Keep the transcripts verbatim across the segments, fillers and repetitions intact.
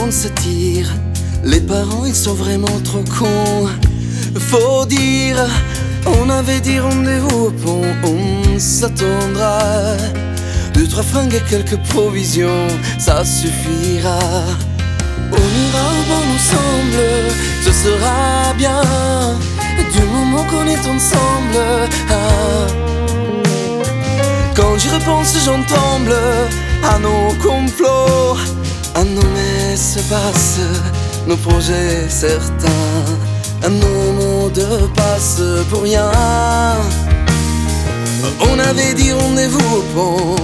monde se tire. Les parents ils sont vraiment trop cons. Faut dire, on avait dit rendez-vous au pont. On s'attendra. Deux, trois fringues et quelques provisions, ça suffira. On ira au bon ensemble, ce sera bien. Du moment qu'on est ensemble, ah. Quand j'y repense j'en tremble. À nos complots, à nos messes basses, nos projets certains, à nos mots de passe pour rien. On avait dit rendez-vous au pont.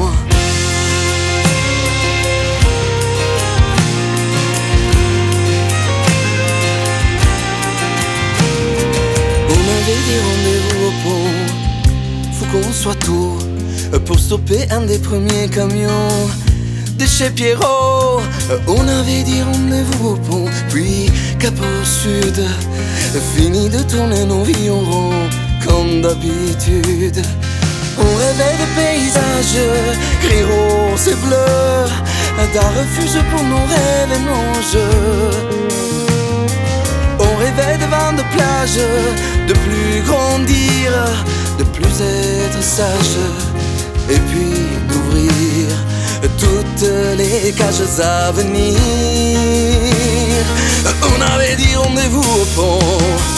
On avait dit rendez-vous au pont. Faut qu'on soit tôt pour stopper un des premiers camions de chez Pierrot. On avait dit rendez-vous au pont, puis cap au sud. Fini de tourner nos vies en rond comme d'habitude. On rêvait de paysages gris, rose et bleu, d'un refuge pour nos rêves et nos jeux. On rêvait de vins de plage, de plus grandir, de plus être sage, et puis d'ouvrir toutes les cages à venir. On avait dit rendez-vous au pont.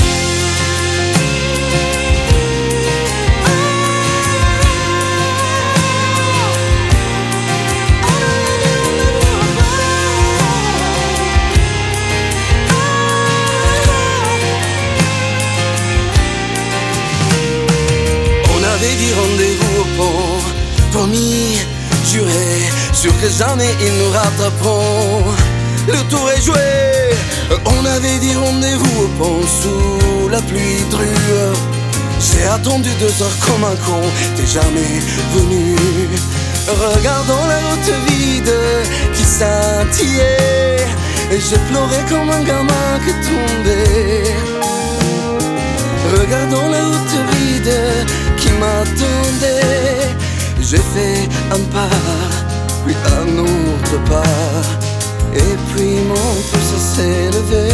On avait dit rendez-vous au pont. Promis, juré, sûr que jamais ils nous rattraperont. Le tour est joué. On avait dit rendez-vous au pont sous la pluie drue. J'ai attendu deux heures comme un con, t'es jamais venu. Regardant la route vide qui scintillait, et j'ai pleuré comme un gamin qui tombait. Regardant la route vide qui m'attendait, j'ai fait un pas, puis un autre pas, et puis mon pouce s'est levé.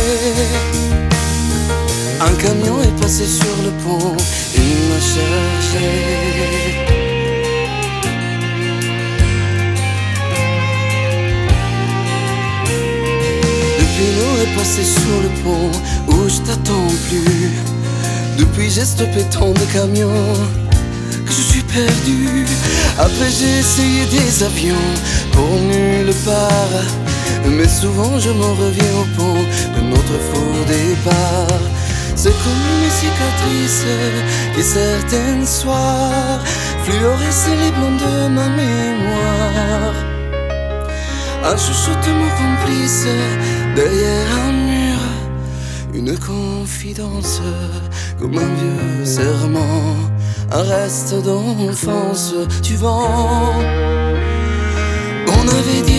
Un camion est passé sur le pont, il m'a cherché. Depuis l'eau est passé sur le pont où je t'attends plus. Depuis j'ai stoppé tant de camions que je suis perdu. Après j'ai essayé des avions pour nulle part, mais souvent je m'en reviens au pont de notre faux départ. C'est comme une cicatrice qui certains soirs fluorescent les blancs de ma mémoire. Un chuchotement complice derrière un mur, une confidence comme un vieux serment, un reste d'enfance du vent. On avait dit